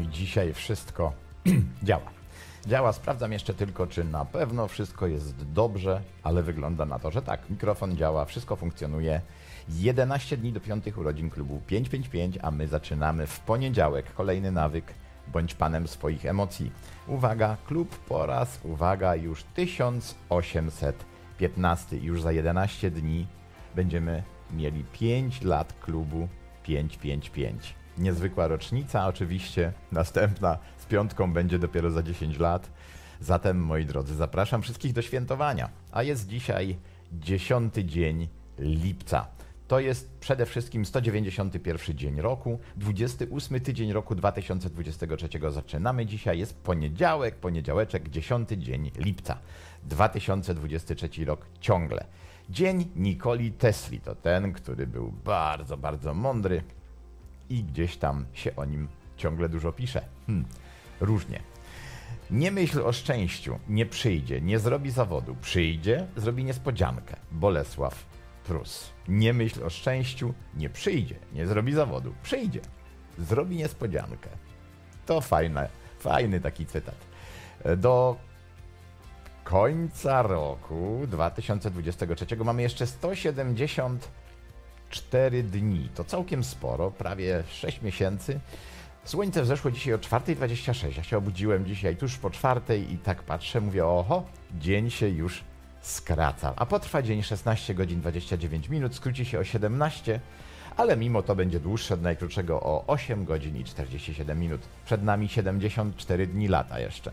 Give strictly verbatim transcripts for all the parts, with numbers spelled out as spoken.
dzisiaj wszystko działa. Działa, sprawdzam jeszcze tylko, czy na pewno wszystko jest dobrze, ale wygląda na to, że tak. Mikrofon działa, wszystko funkcjonuje. jedenaście dni do piątych urodzin klubu pięć pięć pięć, a my zaczynamy w poniedziałek. Kolejny nawyk, bądź panem swoich emocji. Uwaga, klub po raz, uwaga, już tysiąc osiemset piętnaście. Już za jedenaście dni będziemy mieli pięć lat klubu pięć pięć pięć. Niezwykła rocznica oczywiście, następna z piątką będzie dopiero za dziesięć lat. Zatem, moi drodzy, zapraszam wszystkich do świętowania. A jest dzisiaj dziesiąty dzień lipca. To jest przede wszystkim sto dziewięćdziesiąty pierwszy dzień roku, dwudziesty ósmy tydzień roku dwa tysiące dwudziestego trzeciego. Zaczynamy dzisiaj, jest poniedziałek, poniedziałeczek, dziesiąty dzień lipca, dwa tysiące dwudziesty trzeci rok ciągle. Dzień Nikoli Tesli, to ten, który był bardzo, bardzo mądry i gdzieś tam się o nim ciągle dużo pisze. Hmm, różnie. Nie myśl o szczęściu, nie przyjdzie, nie zrobi zawodu, przyjdzie, zrobi niespodziankę. Bolesław Prus. Nie myśl o szczęściu, nie przyjdzie, nie zrobi zawodu, przyjdzie, zrobi niespodziankę. To fajne, fajny taki cytat. Do końca roku dwa tysiące dwudziestego trzeciego mamy jeszcze sto siedemdziesiąt cztery dni. To całkiem sporo, prawie sześć miesięcy. Słońce wzeszło dzisiaj o czwarta dwadzieścia sześć. Ja się obudziłem dzisiaj tuż po czwartej i tak patrzę, mówię, oho, dzień się już skraca. A potrwa dzień szesnaście godzin dwadzieścia dziewięć minut, skróci się o siedemnaście, ale mimo to będzie dłuższy od najkrótszego o osiem godzin i czterdzieści siedem minut. Przed nami siedemdziesiąt cztery dni lata jeszcze.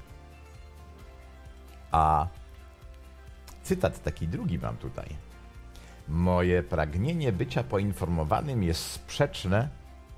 A cytat taki drugi mam tutaj. Moje pragnienie bycia poinformowanym jest sprzeczne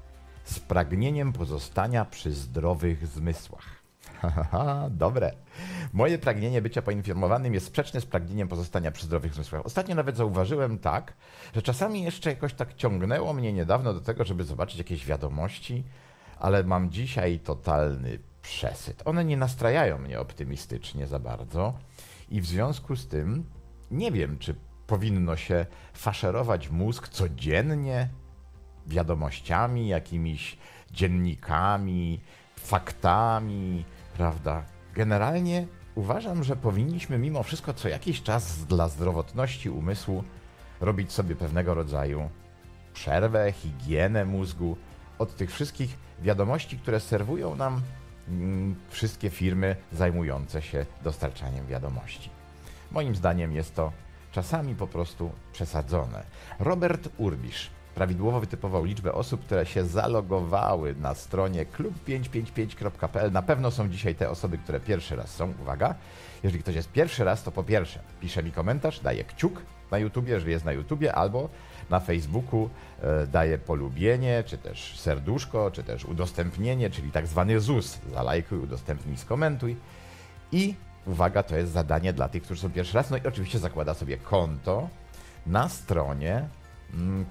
z pragnieniem pozostania przy zdrowych zmysłach. Haha, dobre. Moje pragnienie bycia poinformowanym jest sprzeczne z pragnieniem pozostania przy zdrowych zmysłach. Ostatnio nawet zauważyłem tak, że czasami jeszcze jakoś tak ciągnęło mnie niedawno do tego, żeby zobaczyć jakieś wiadomości, ale mam dzisiaj totalny przesyt. One nie nastrajają mnie optymistycznie za bardzo i w związku z tym nie wiem, czy powinno się faszerować mózg codziennie wiadomościami, jakimiś dziennikami, faktami, prawda? Generalnie uważam, że powinniśmy mimo wszystko co jakiś czas dla zdrowotności umysłu robić sobie pewnego rodzaju przerwę, higienę mózgu od tych wszystkich wiadomości, które serwują nam mm, wszystkie firmy zajmujące się dostarczaniem wiadomości. Moim zdaniem jest to czasami po prostu przesadzone. Robert Urbisz prawidłowo wytypował liczbę osób, które się zalogowały na stronie klub pięćset pięćdziesiąt pięć kropka p l. Na pewno są dzisiaj te osoby, które pierwszy raz są. Uwaga, jeżeli ktoś jest pierwszy raz, to po pierwsze pisze mi komentarz, daje kciuk na YouTubie, jeżeli jest na YouTubie, albo na Facebooku e, daje polubienie, czy też serduszko, czy też udostępnienie, czyli tak zwany Z U S. Zalajkuj, udostępnij, skomentuj. I uwaga, to jest zadanie dla tych, którzy są pierwszy raz. No i oczywiście zakłada sobie konto na stronie... Mm,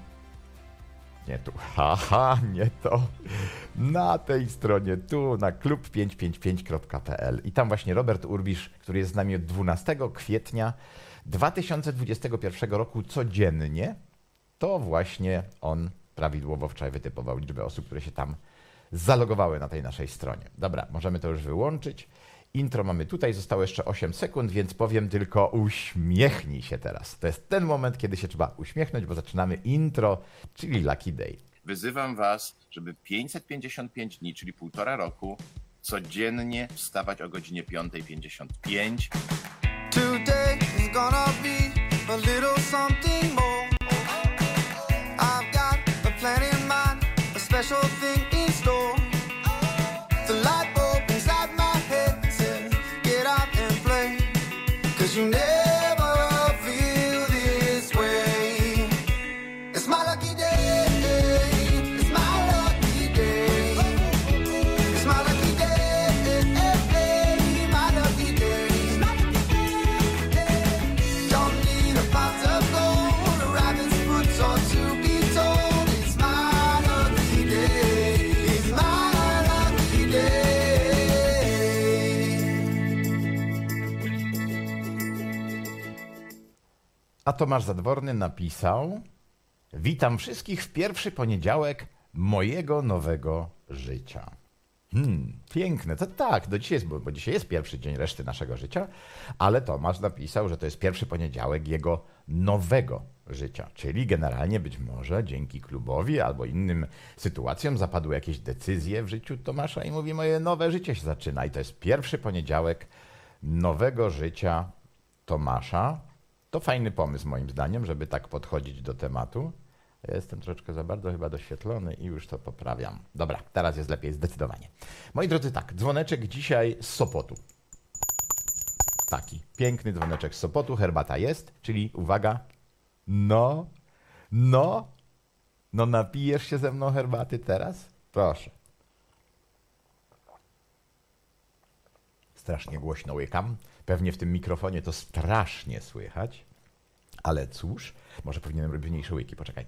Nie tu, haha, nie to. Na tej stronie tu, na klub pięćset pięćdziesiąt pięć kropka p l. I tam właśnie Robert Urbisz, który jest z nami od dwunastego kwietnia dwa tysiące dwudziestego pierwszego roku codziennie, to właśnie on prawidłowo wczoraj wytypował liczbę osób, które się tam zalogowały na tej naszej stronie. Dobra, możemy to już wyłączyć. Intro mamy tutaj, zostało jeszcze osiem sekund, więc powiem tylko uśmiechnij się teraz. To jest ten moment, kiedy się trzeba uśmiechnąć, bo zaczynamy intro, czyli Lucky Day. Wyzywam was, żeby pięćset pięćdziesiąt pięć dni, czyli półtora roku, codziennie wstawać o godzinie piąta pięćdziesiąt pięć. Today is gonna be a little something more. I've got a plan in mind, a special thing in store. The light bulb inside my head says, get out and play, 'cause you never feel this way. It's my lucky day, it's my lucky day, it's my lucky day, my lucky day. Don't need a pot of gold, a rabbit's foot or to be told. It's my lucky day, it's my lucky day. A Tomasz Zadworny napisał: witam wszystkich w pierwszy poniedziałek mojego nowego życia. Hmm, piękne. To tak, do dzisiaj jest, bo, bo dzisiaj jest pierwszy dzień reszty naszego życia, ale Tomasz napisał, że to jest pierwszy poniedziałek jego nowego życia, czyli generalnie być może dzięki klubowi albo innym sytuacjom zapadły jakieś decyzje w życiu Tomasza i mówi, moje nowe życie się zaczyna i to jest pierwszy poniedziałek nowego życia Tomasza. To fajny pomysł moim zdaniem, żeby tak podchodzić do tematu. Ja jestem troszeczkę za bardzo chyba doświetlony i już to poprawiam. Dobra, teraz jest lepiej zdecydowanie. Moi drodzy, tak, dzwoneczek dzisiaj z Sopotu. Taki piękny dzwoneczek z Sopotu, herbata jest, czyli uwaga, no, no, no napijesz się ze mną herbaty teraz? Proszę. Strasznie głośno łykam, pewnie w tym mikrofonie to strasznie słychać, ale cóż, może powinienem robić mniejsze łyki, poczekaj.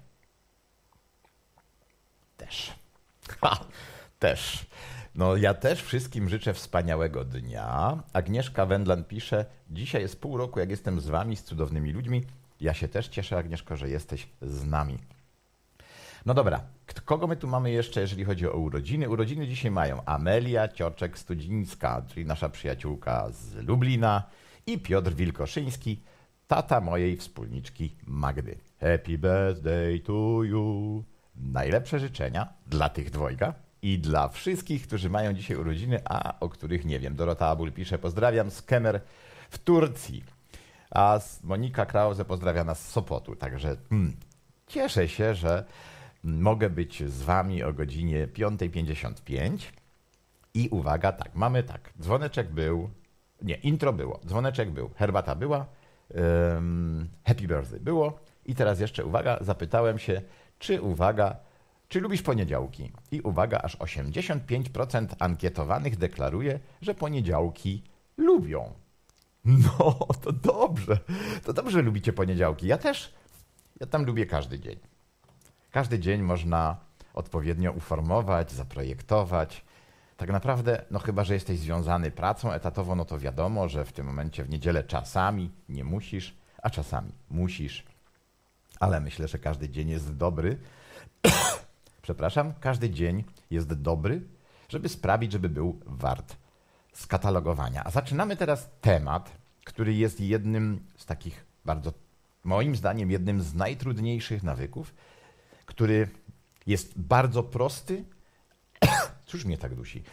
Też. Ha, też. No ja też wszystkim życzę wspaniałego dnia. Agnieszka Wendlan pisze, dzisiaj jest pół roku, jak jestem z wami, z cudownymi ludźmi. Ja się też cieszę, Agnieszko, że jesteś z nami. No dobra, kogo my tu mamy jeszcze, jeżeli chodzi o urodziny? Urodziny dzisiaj mają Amelia Cioczek-Studzińska, czyli nasza przyjaciółka z Lublina, i Piotr Wilkoszyński, tata mojej wspólniczki Magdy. Happy birthday to you. Najlepsze życzenia dla tych dwojga i dla wszystkich, którzy mają dzisiaj urodziny, a o których nie wiem. Dorota Abul pisze, pozdrawiam z Kemer w Turcji, a Monika Krause pozdrawia nas z Sopotu. Także hmm, cieszę się, że mogę być z wami o godzinie piąta pięćdziesiąt pięć. I uwaga, tak, mamy tak, dzwoneczek był, nie, intro było, dzwoneczek był, herbata była, um, happy birthday było i teraz jeszcze, uwaga, zapytałem się, czy uwaga, czy lubisz poniedziałki? I uwaga, aż osiemdziesiąt pięć procent ankietowanych deklaruje, że poniedziałki lubią. No, to dobrze, to dobrze, że lubicie poniedziałki. Ja też, ja tam lubię każdy dzień. Każdy dzień można odpowiednio uformować, zaprojektować. Tak naprawdę, no chyba, że jesteś związany pracą etatową, no to wiadomo, że w tym momencie w niedzielę czasami nie musisz, a czasami musisz. Ale myślę, że każdy dzień jest dobry. Przepraszam, każdy dzień jest dobry, żeby sprawić, żeby był wart skatalogowania. A zaczynamy teraz temat, który jest jednym z takich bardzo, moim zdaniem, jednym z najtrudniejszych nawyków, który jest bardzo prosty. Cóż mnie tak dusi?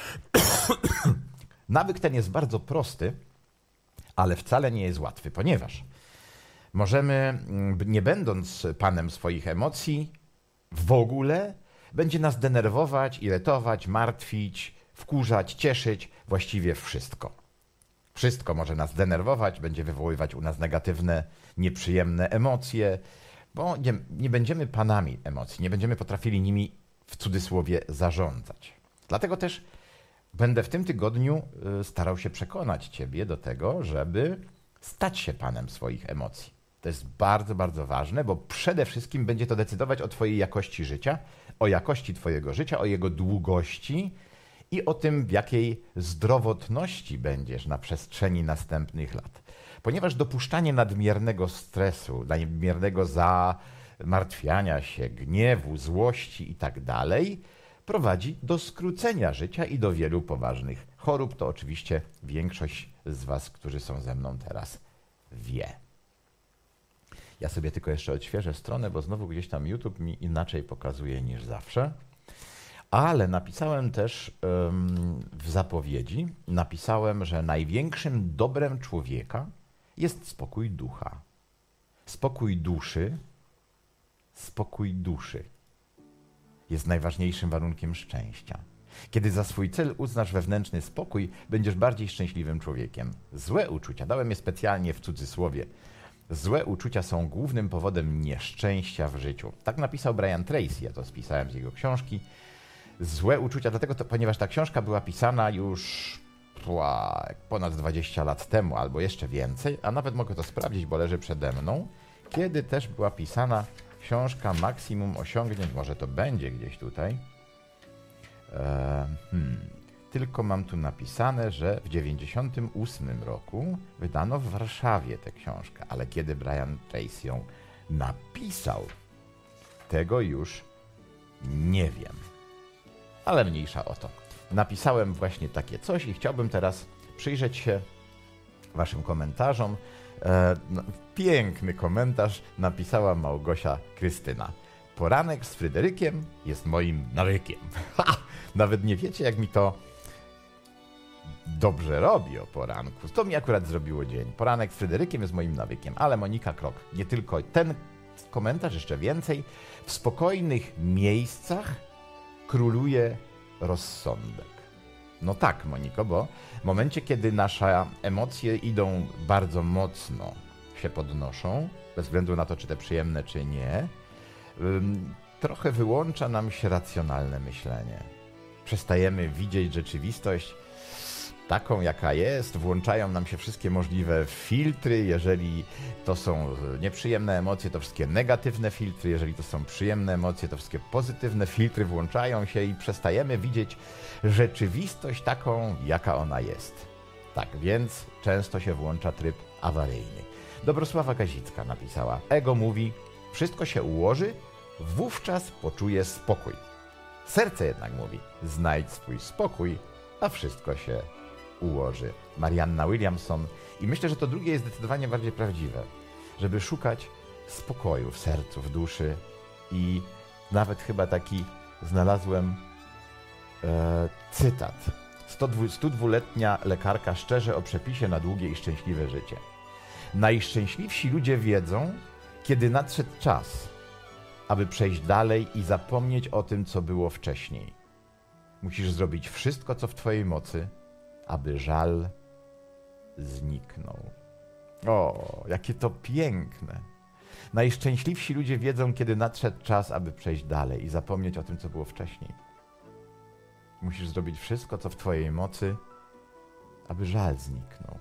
Nawyk ten jest bardzo prosty, ale wcale nie jest łatwy, ponieważ możemy, nie będąc panem swoich emocji, w ogóle będzie nas denerwować, irytować, martwić, wkurzać, cieszyć, właściwie wszystko. Wszystko może nas denerwować, będzie wywoływać u nas negatywne, nieprzyjemne emocje, bo nie, nie będziemy panami emocji, nie będziemy potrafili nimi w cudzysłowie zarządzać. Dlatego też będę w tym tygodniu starał się przekonać ciebie do tego, żeby stać się panem swoich emocji. To jest bardzo, bardzo ważne, bo przede wszystkim będzie to decydować o twojej jakości życia, o jakości twojego życia, o jego długości i o tym, w jakiej zdrowotności będziesz na przestrzeni następnych lat. Ponieważ dopuszczanie nadmiernego stresu, nadmiernego zamartwiania się, gniewu, złości i tak dalej prowadzi do skrócenia życia i do wielu poważnych chorób. To oczywiście większość z was, którzy są ze mną teraz, wie. Ja sobie tylko jeszcze odświeżę stronę, bo znowu gdzieś tam YouTube mi inaczej pokazuje niż zawsze. Ale napisałem też um, w zapowiedzi, napisałem, że największym dobrem człowieka jest spokój ducha. Spokój duszy, spokój duszy jest najważniejszym warunkiem szczęścia. Kiedy za swój cel uznasz wewnętrzny spokój, będziesz bardziej szczęśliwym człowiekiem. Złe uczucia, dałem je specjalnie w cudzysłowie, złe uczucia są głównym powodem nieszczęścia w życiu. Tak napisał Brian Tracy, ja to spisałem z jego książki. Złe uczucia, dlatego to, ponieważ ta książka była pisana już pła, ponad dwadzieścia lat temu, albo jeszcze więcej, a nawet mogę to sprawdzić, bo leży przede mną, kiedy też była pisana książka Maksimum Osiągnięć, może to będzie gdzieś tutaj. Eee, hmm. Tylko mam tu napisane, że w dziewięćdziesiątym ósmym roku wydano w Warszawie tę książkę, ale kiedy Brian Tracy ją napisał, tego już nie wiem. Ale mniejsza o to. napisałem właśnie takie coś i chciałbym teraz przyjrzeć się waszym komentarzom. E, no, piękny komentarz napisała Małgosia Krystyna. Poranek z Fryderykiem jest moim nawykiem. Ha! Nawet nie wiecie, jak mi to dobrze robi o poranku. To mi akurat zrobiło dzień. Poranek z Fryderykiem jest moim nawykiem. Ale Monika Krok, nie tylko ten komentarz, jeszcze więcej. W spokojnych miejscach króluje rozsądek. No tak, Moniko, bo w momencie, kiedy nasze emocje idą bardzo mocno, się podnoszą, bez względu na to, czy te przyjemne, czy nie, ym, trochę wyłącza nam się racjonalne myślenie. Przestajemy widzieć rzeczywistość taką, jaka jest, włączają nam się wszystkie możliwe filtry, jeżeli to są nieprzyjemne emocje, to wszystkie negatywne filtry, jeżeli to są przyjemne emocje, to wszystkie pozytywne filtry włączają się i przestajemy widzieć rzeczywistość taką, jaka ona jest. Tak więc często się włącza tryb awaryjny. Dobrosława Kazicka napisała: ego mówi, wszystko się ułoży, wówczas poczuje spokój. Serce jednak mówi, znajdź swój spokój, a wszystko się ułoży. Marianna Williamson. I myślę, że to drugie jest zdecydowanie bardziej prawdziwe. Żeby szukać spokoju w sercu, w duszy. I nawet chyba taki znalazłem e, cytat. sto dwuletnia lekarka szczerze o przepisie na długie i szczęśliwe życie. Najszczęśliwsi ludzie wiedzą, kiedy nadszedł czas, aby przejść dalej i zapomnieć o tym, co było wcześniej. Musisz zrobić wszystko, co w twojej mocy, aby żal zniknął. O, jakie to piękne. Najszczęśliwsi ludzie wiedzą, kiedy nadszedł czas, aby przejść dalej i zapomnieć o tym, co było wcześniej. Musisz zrobić wszystko, co w twojej mocy, aby żal zniknął.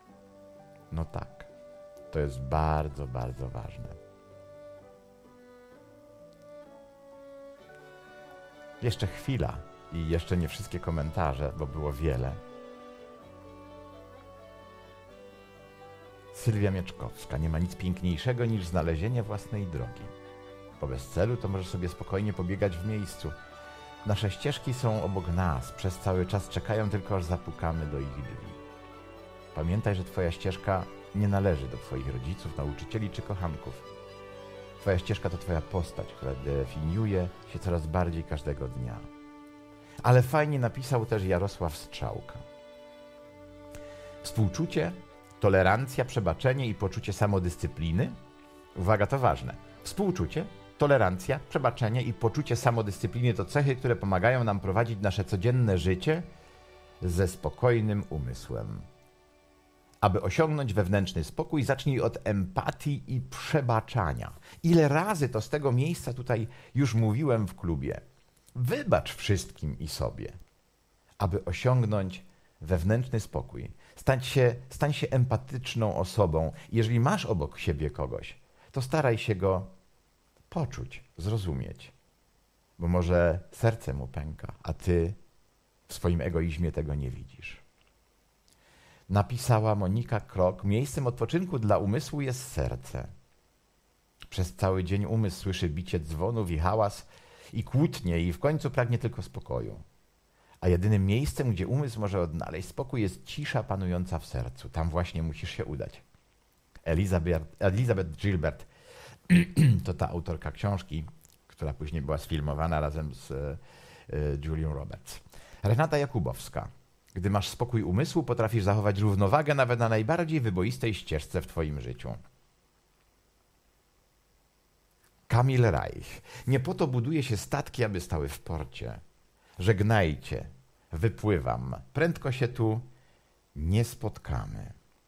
No tak, to jest bardzo, bardzo ważne. Jeszcze chwila i jeszcze nie wszystkie komentarze, bo było wiele. Sylwia Mieczkowska. Nie ma nic piękniejszego niż znalezienie własnej drogi. Bo bez celu to możesz sobie spokojnie pobiegać w miejscu. Nasze ścieżki są obok nas, przez cały czas czekają tylko, aż zapukamy do ich drzwi. Pamiętaj, że twoja ścieżka nie należy do twoich rodziców, nauczycieli czy kochanków. Twoja ścieżka to twoja postać, która definiuje się coraz bardziej każdego dnia. Ale fajnie napisał też Jarosław Strzałka. Współczucie, tolerancja, przebaczenie i poczucie samodyscypliny. Uwaga, to ważne. Współczucie, tolerancja, przebaczenie i poczucie samodyscypliny to cechy, które pomagają nam prowadzić nasze codzienne życie ze spokojnym umysłem. Aby osiągnąć wewnętrzny spokój, zacznij od empatii i przebaczania. Ile razy to z tego miejsca tutaj już mówiłem w klubie. Wybacz wszystkim i sobie, aby osiągnąć wewnętrzny spokój. Stań się, stań się empatyczną osobą. Jeżeli masz obok siebie kogoś, to staraj się go poczuć, zrozumieć. Bo może serce mu pęka, a ty w swoim egoizmie tego nie widzisz. Napisała Monika Krok: miejscem odpoczynku dla umysłu jest serce. Przez cały dzień umysł słyszy bicie dzwonów i hałas i kłótnie i w końcu pragnie tylko spokoju. A jedynym miejscem, gdzie umysł może odnaleźć spokój, jest cisza panująca w sercu. Tam właśnie musisz się udać. Elizabeth, Elizabeth Gilbert to ta autorka książki, która później była sfilmowana razem z e, Julią Roberts. Renata Jakubowska. Gdy masz spokój umysłu, potrafisz zachować równowagę nawet na najbardziej wyboistej ścieżce w twoim życiu. Kamil Reich. Nie po to buduje się statki, aby stały w porcie. Żegnajcie, wypływam. Prędko się tu nie spotkamy.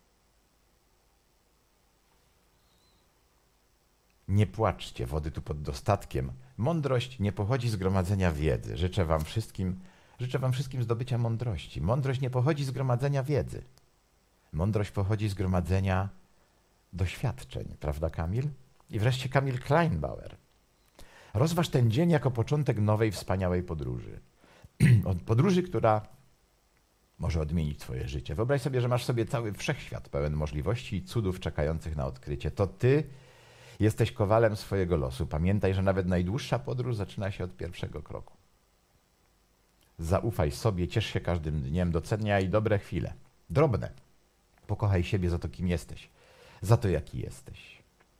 Nie płaczcie, wody tu pod dostatkiem. Mądrość nie pochodzi z gromadzenia wiedzy. Życzę wam wszystkim, życzę wam wszystkim zdobycia mądrości. Mądrość nie pochodzi z gromadzenia wiedzy. Mądrość pochodzi z gromadzenia doświadczeń. Prawda, Kamil? I wreszcie Kamil Kleinbauer. Rozważ ten dzień jako początek nowej, wspaniałej podróży. Podróży, która może odmienić twoje życie. Wyobraź sobie, że masz sobie cały wszechświat pełen możliwości i cudów czekających na odkrycie. To ty jesteś kowalem swojego losu. Pamiętaj, że nawet najdłuższa podróż zaczyna się od pierwszego kroku. Zaufaj sobie, ciesz się każdym dniem, doceniaj dobre chwile. Drobne. Pokochaj siebie za to, kim jesteś. Za to, jaki jesteś.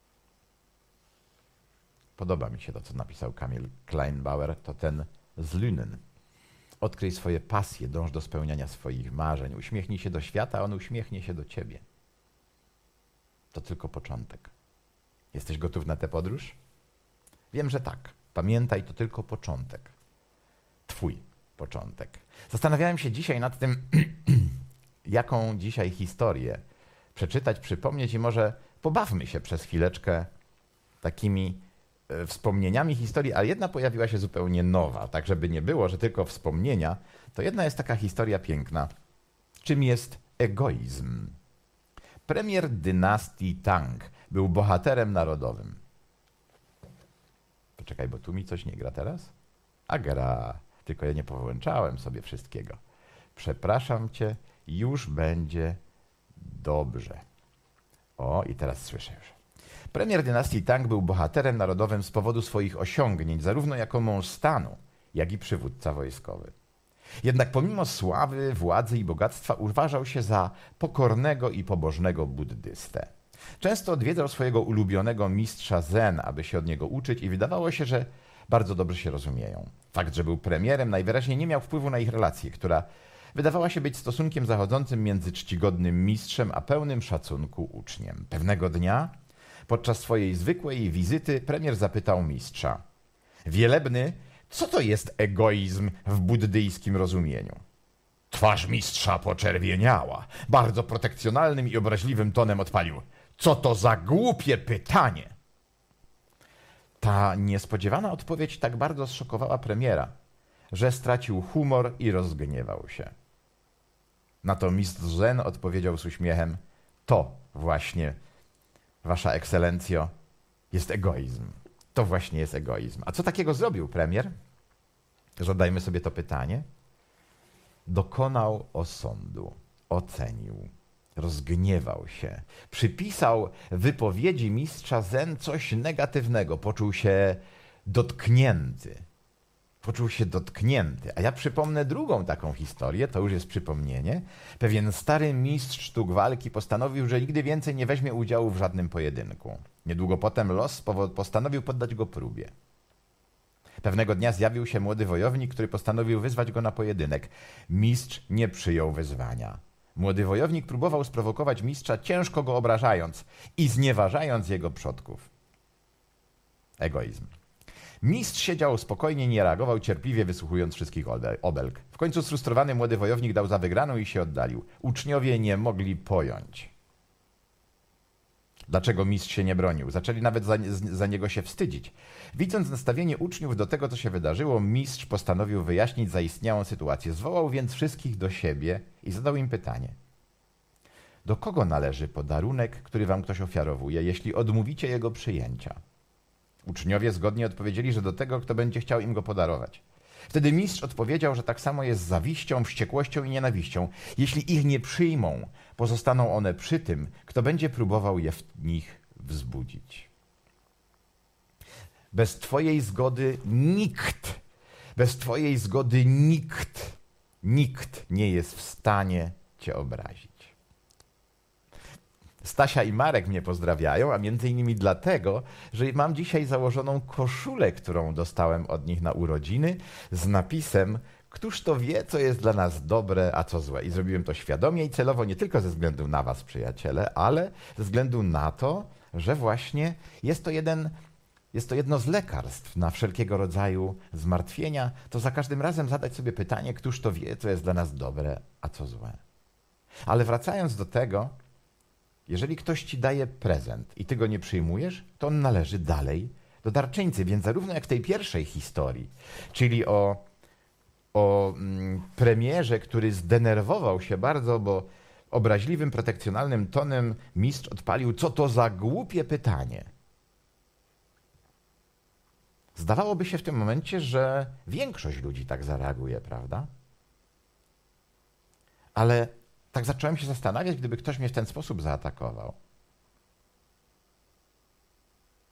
Podoba mi się to, co napisał Kamil Kleinbauer, to ten z Lünen. Odkryj swoje pasje, dąż do spełniania swoich marzeń. Uśmiechnij się do świata, a on uśmiechnie się do ciebie. To tylko początek. Jesteś gotów na tę podróż? Wiem, że tak. Pamiętaj, to tylko początek. Twój początek. Zastanawiałem się dzisiaj nad tym, jaką dzisiaj historię przeczytać, przypomnieć i może pobawmy się przez chwileczkę takimi e, wspomnieniami historii, a jedna pojawiła się zupełnie nowa, tak żeby nie było, że tylko wspomnienia, to jedna jest taka historia piękna. Czym jest egoizm? Premier dynastii Tang był bohaterem narodowym. Poczekaj, bo tu mi coś nie gra teraz? A gra, tylko ja nie powłączałem sobie wszystkiego. Przepraszam cię, już będzie dobrze. O, i teraz słyszę już. Premier dynastii Tang był bohaterem narodowym z powodu swoich osiągnięć, zarówno jako mąż stanu, jak i przywódca wojskowy. Jednak pomimo sławy, władzy i bogactwa uważał się za pokornego i pobożnego buddystę. Często odwiedzał swojego ulubionego mistrza zen, aby się od niego uczyć i wydawało się, że bardzo dobrze się rozumieją. Fakt, że był premierem, najwyraźniej nie miał wpływu na ich relację, która wydawała się być stosunkiem zachodzącym między czcigodnym mistrzem a pełnym szacunku uczniem. Pewnego dnia, podczas swojej zwykłej wizyty, premier zapytał mistrza: Wielebny, co to jest egoizm w buddyjskim rozumieniu? Twarz mistrza poczerwieniała. Bardzo protekcjonalnym i obraźliwym tonem odpalił: Co to za głupie pytanie? Ta niespodziewana odpowiedź tak bardzo zszokowała premiera, że stracił humor i rozgniewał się. Na to mistrz zen odpowiedział z uśmiechem: To właśnie, wasza ekscelencjo, jest egoizm. To właśnie jest egoizm. A co takiego zrobił premier? Zadajmy sobie to pytanie. Dokonał osądu, ocenił, rozgniewał się, przypisał wypowiedzi mistrza zen coś negatywnego, poczuł się dotknięty. Poczuł się dotknięty. A ja przypomnę drugą taką historię, to już jest przypomnienie. Pewien stary mistrz sztuk walki postanowił, że nigdy więcej nie weźmie udziału w żadnym pojedynku. Niedługo potem los postanowił poddać go próbie. Pewnego dnia zjawił się młody wojownik, który postanowił wyzwać go na pojedynek. Mistrz nie przyjął wyzwania. Młody wojownik próbował sprowokować mistrza, ciężko go obrażając i znieważając jego przodków. Egoizm. Mistrz siedział spokojnie, nie reagował, cierpliwie wysłuchując wszystkich obelg. W końcu sfrustrowany młody wojownik dał za wygraną i się oddalił. Uczniowie nie mogli pojąć, dlaczego mistrz się nie bronił. Zaczęli nawet za, za niego się wstydzić. Widząc nastawienie uczniów do tego, co się wydarzyło, mistrz postanowił wyjaśnić zaistniałą sytuację. Zwołał więc wszystkich do siebie i zadał im pytanie: do kogo należy podarunek, który wam ktoś ofiarowuje, jeśli odmówicie jego przyjęcia? Uczniowie zgodnie odpowiedzieli, że do tego, kto będzie chciał im go podarować. Wtedy mistrz odpowiedział, że tak samo jest z zawiścią, wściekłością i nienawiścią. Jeśli ich nie przyjmą, pozostaną one przy tym, kto będzie próbował je w nich wzbudzić. Bez twojej zgody nikt, bez twojej zgody nikt, nikt nie jest w stanie cię obrazić. Stasia i Marek mnie pozdrawiają, a między innymi dlatego, że mam dzisiaj założoną koszulę, którą dostałem od nich na urodziny z napisem: Któż to wie, co jest dla nas dobre, a co złe. I zrobiłem to świadomie i celowo, nie tylko ze względu na was, przyjaciele, ale ze względu na to, że właśnie jest to jeden, jest to jedno z lekarstw na wszelkiego rodzaju zmartwienia. To za każdym razem zadać sobie pytanie, któż to wie, co jest dla nas dobre, a co złe. Ale wracając do tego, jeżeli ktoś ci daje prezent i ty go nie przyjmujesz, to on należy dalej do darczyńcy. Więc zarówno jak w tej pierwszej historii, czyli o, o mm, premierze, który zdenerwował się bardzo, bo obraźliwym, protekcjonalnym tonem mistrz odpalił: co to za głupie pytanie. Zdawałoby się w tym momencie, że większość ludzi tak zareaguje, prawda? Ale tak zacząłem się zastanawiać, gdyby ktoś mnie w ten sposób zaatakował,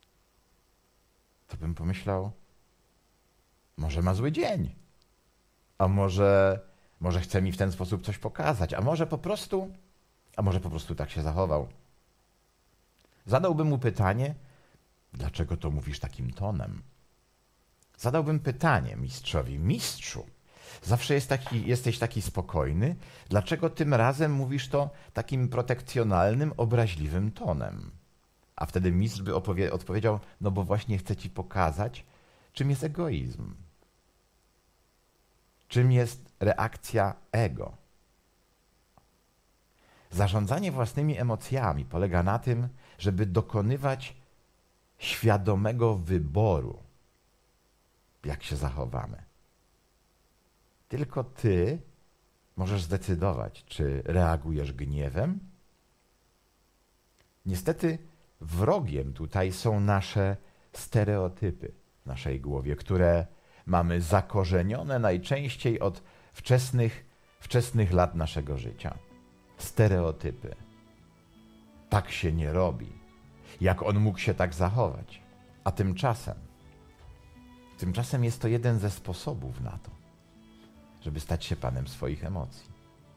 to bym pomyślał, może ma zły dzień. A może, może chce mi w ten sposób coś pokazać, a może po prostu, a może po prostu tak się zachował. Zadałbym mu pytanie, dlaczego to mówisz takim tonem? Zadałbym pytanie mistrzowi, mistrzu, zawsze jest taki, jesteś taki spokojny, dlaczego tym razem mówisz to takim protekcjonalnym, obraźliwym tonem? A wtedy mistrz by opowie- odpowiedział, no bo właśnie chcę ci pokazać, czym jest egoizm. Czym jest reakcja ego. Zarządzanie własnymi emocjami polega na tym, żeby dokonywać świadomego wyboru, jak się zachowamy. Tylko ty możesz zdecydować, czy reagujesz gniewem. Niestety wrogiem tutaj są nasze stereotypy w naszej głowie, które mamy zakorzenione najczęściej od wczesnych, wczesnych lat naszego życia. Stereotypy. Tak się nie robi. Jak on mógł się tak zachować? A tymczasem, tymczasem jest to jeden ze sposobów na to, żeby stać się panem swoich emocji.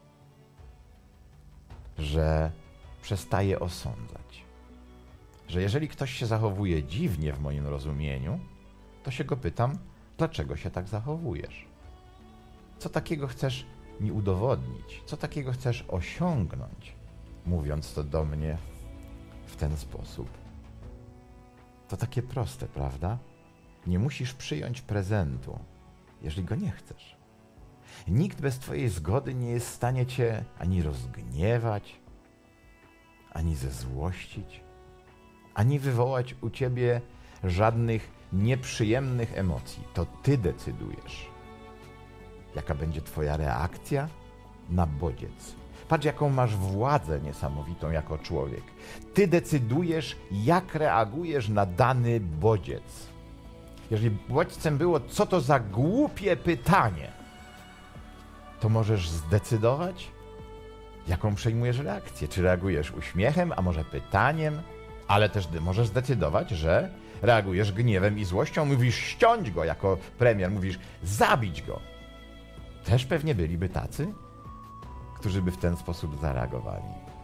Że przestaje osądzać. Że jeżeli ktoś się zachowuje dziwnie w moim rozumieniu, to się go pytam, dlaczego się tak zachowujesz? Co takiego chcesz mi udowodnić? Co takiego chcesz osiągnąć, mówiąc to do mnie w ten sposób? To takie proste, prawda? Nie musisz przyjąć prezentu, jeżeli go nie chcesz. Nikt bez twojej zgody nie jest w stanie cię ani rozgniewać, ani zezłościć, ani wywołać u ciebie żadnych nieprzyjemnych emocji. To ty decydujesz, jaka będzie twoja reakcja na bodziec. Patrz, jaką masz władzę niesamowitą jako człowiek. Ty decydujesz, jak reagujesz na dany bodziec. Jeżeli bodźcem było, co to za głupie pytanie, to możesz zdecydować, jaką przejmujesz reakcję. Czy reagujesz uśmiechem, a może pytaniem, ale też możesz zdecydować, że reagujesz gniewem i złością, mówisz ściąć go jako premier, mówisz zabić go. Też pewnie byliby tacy, którzy by w ten sposób zareagowali.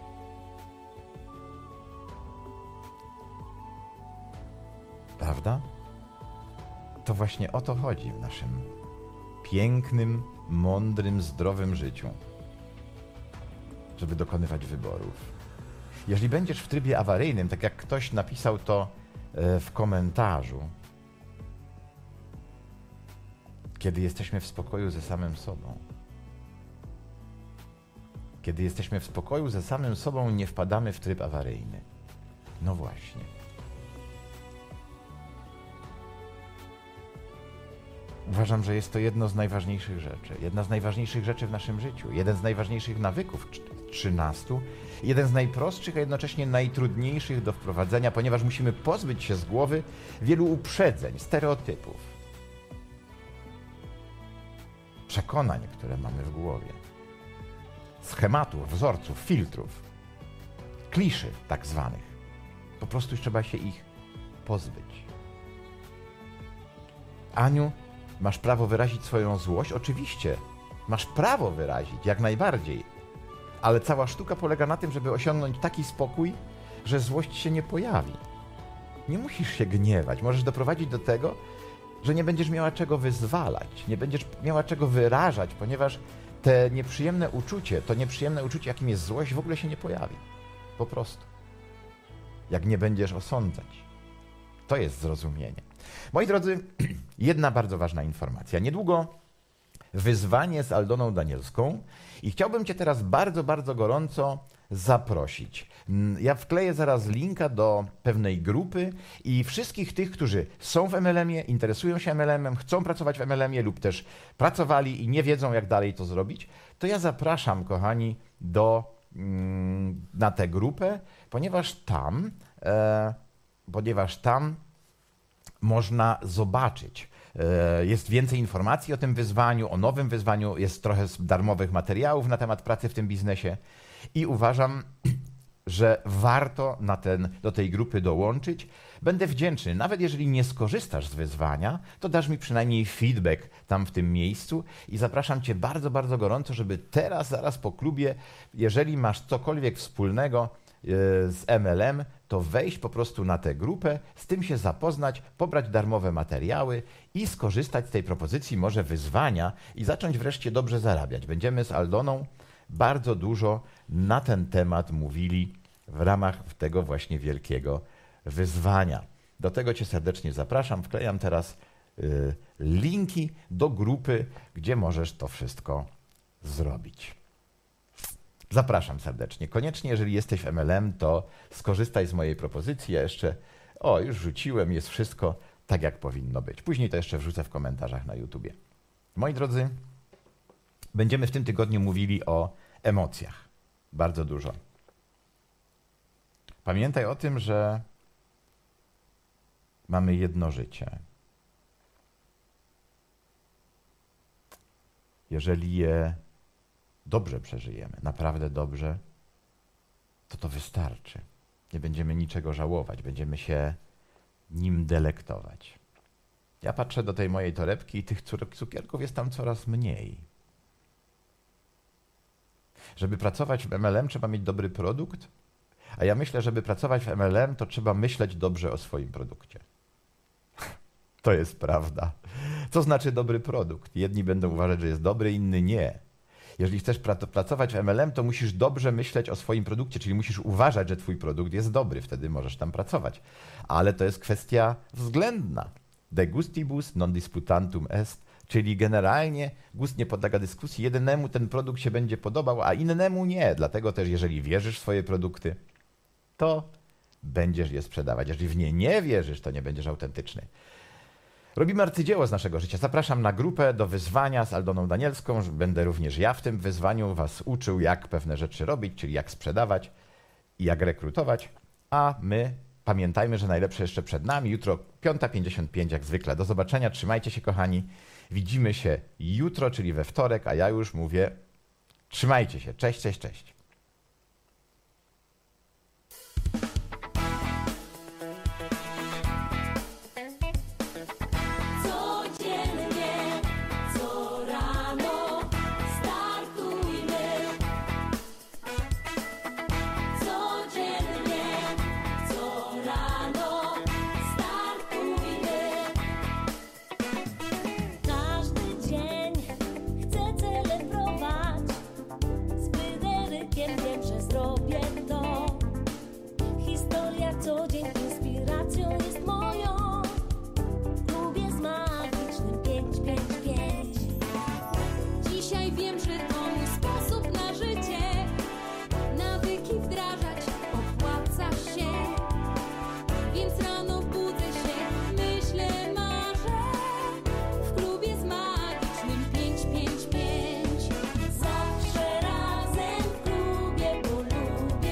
Prawda? To właśnie o to chodzi w naszym pięknym, mądrym, zdrowym życiu, żeby dokonywać wyborów. Jeżeli będziesz w trybie awaryjnym, tak jak ktoś napisał to w komentarzu, kiedy jesteśmy w spokoju ze samym sobą, kiedy jesteśmy w spokoju ze samym sobą, nie wpadamy w tryb awaryjny. No właśnie. Uważam, że jest to jedno z najważniejszych rzeczy. Jedna z najważniejszych rzeczy w naszym życiu. Jeden z najważniejszych nawyków, trzynastu. Jeden z najprostszych, a jednocześnie najtrudniejszych do wprowadzenia, ponieważ musimy pozbyć się z głowy wielu uprzedzeń, stereotypów, przekonań, które mamy w głowie, schematów, wzorców, filtrów, kliszy tak zwanych. Po prostu trzeba się ich pozbyć. Aniu, masz prawo wyrazić swoją złość? Oczywiście, masz prawo wyrazić, jak najbardziej. Ale cała sztuka polega na tym, żeby osiągnąć taki spokój, że złość się nie pojawi. Nie musisz się gniewać. Możesz doprowadzić do tego, że nie będziesz miała czego wyzwalać, nie będziesz miała czego wyrażać, ponieważ te nieprzyjemne uczucie, to nieprzyjemne uczucie, jakim jest złość, w ogóle się nie pojawi. Po prostu. Jak nie będziesz osądzać. To jest zrozumienie. Moi drodzy, jedna bardzo ważna informacja. Niedługo wyzwanie z Aldoną Danielską i chciałbym cię teraz bardzo, bardzo gorąco zaprosić. Ja wkleję zaraz linka do pewnej grupy i wszystkich tych, którzy są w M L M-ie, interesują się M L M-em, chcą pracować w M L M-ie lub też pracowali i nie wiedzą, jak dalej to zrobić, to ja zapraszam, kochani, do, mm, na tę grupę, ponieważ tam, e, ponieważ tam można zobaczyć. Jest więcej informacji o tym wyzwaniu, o nowym wyzwaniu, jest trochę darmowych materiałów na temat pracy w tym biznesie i uważam, że warto na ten, do tej grupy dołączyć. Będę wdzięczny, nawet jeżeli nie skorzystasz z wyzwania, to dasz mi przynajmniej feedback tam w tym miejscu i zapraszam Cię bardzo, bardzo gorąco, żeby teraz, zaraz po klubie, jeżeli masz cokolwiek wspólnego z M L M, to wejść po prostu na tę grupę, z tym się zapoznać, pobrać darmowe materiały i skorzystać z tej propozycji może wyzwania i zacząć wreszcie dobrze zarabiać. Będziemy z Aldoną bardzo dużo na ten temat mówili w ramach tego właśnie wielkiego wyzwania. Do tego Cię serdecznie zapraszam. Wklejam teraz y, linki do grupy, gdzie możesz to wszystko zrobić. Zapraszam serdecznie. Koniecznie, jeżeli jesteś w M L M, to skorzystaj z mojej propozycji. Ja jeszcze, o, już rzuciłem, jest wszystko tak, jak powinno być. Później to jeszcze wrzucę w komentarzach na YouTubie. Moi drodzy, będziemy w tym tygodniu mówili o emocjach. Bardzo dużo. Pamiętaj o tym, że mamy jedno życie. Jeżeli je dobrze przeżyjemy, naprawdę dobrze, to to wystarczy. Nie będziemy niczego żałować, będziemy się nim delektować. Ja patrzę do tej mojej torebki i tych cukierków jest tam coraz mniej. Żeby pracować w M L M, trzeba mieć dobry produkt, a ja myślę, żeby pracować w M L M, to trzeba myśleć dobrze o swoim produkcie. To jest prawda. Co znaczy dobry produkt? Jedni będą uważać, że jest dobry, inni nie. Jeżeli chcesz pracować w M L M, to musisz dobrze myśleć o swoim produkcie, czyli musisz uważać, że twój produkt jest dobry, wtedy możesz tam pracować. Ale to jest kwestia względna. De gustibus non disputantum est, czyli generalnie gust nie podlega dyskusji. Jednemu ten produkt się będzie podobał, a innemu nie. Dlatego też, jeżeli wierzysz w swoje produkty, to będziesz je sprzedawać. Jeżeli w nie nie wierzysz, to nie będziesz autentyczny. Robimy arcydzieło z naszego życia. Zapraszam na grupę do wyzwania z Aldoną Danielską. Będę również ja w tym wyzwaniu was uczył, jak pewne rzeczy robić, czyli jak sprzedawać i jak rekrutować. A my pamiętajmy, że najlepsze jeszcze przed nami. Jutro piąta pięćdziesiąt pięć jak zwykle. Do zobaczenia. Trzymajcie się, kochani. Widzimy się jutro, czyli we wtorek, a ja już mówię trzymajcie się. Cześć, cześć, cześć. Zawsze razem w klubie, bo lubię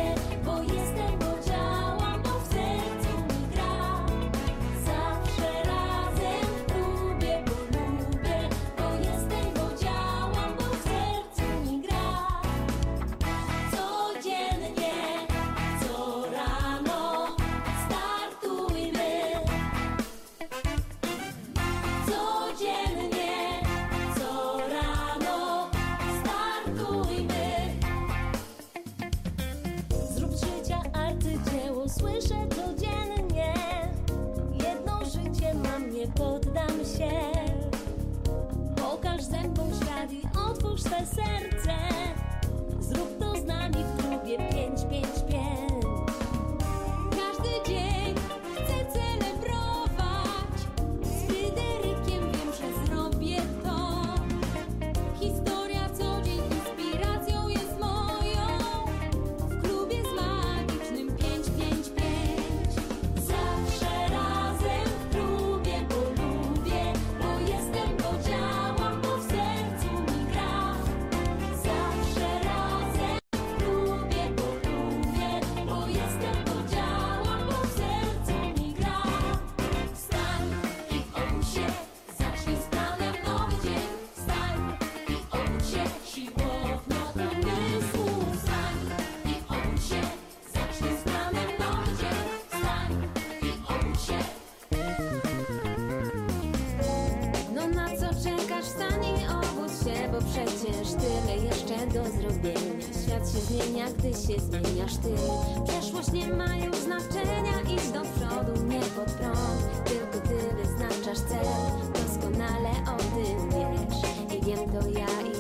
Świat się zmienia, gdy się zmieniasz ty. Przeszłość nie ma już znaczenia, idź do przodu, nie pod prąd. Tylko ty wyznaczasz cel, doskonale o tym wiesz. I wiem to ja.